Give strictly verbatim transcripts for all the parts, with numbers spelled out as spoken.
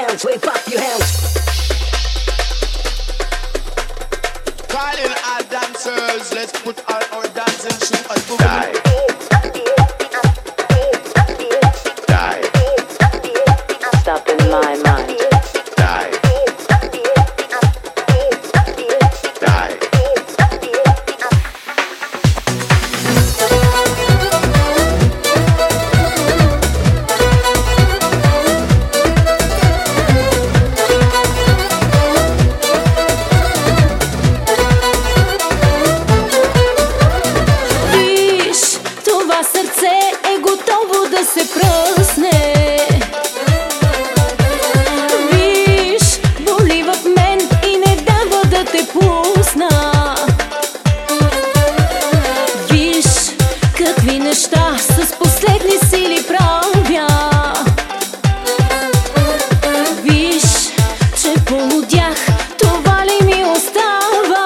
hands, wave up your hands. Calling all dancers, let's put all our dancing shoes and move. Die. Die. Stop in my mind. Die. Die. Сърце е готово да се пръсне. Виж, боли в мен и не дава да те пусна. Виж, какви неща с последни сили правя. Виж, че полудях, това ли ми остава?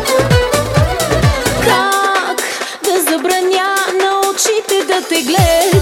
Да те гледа.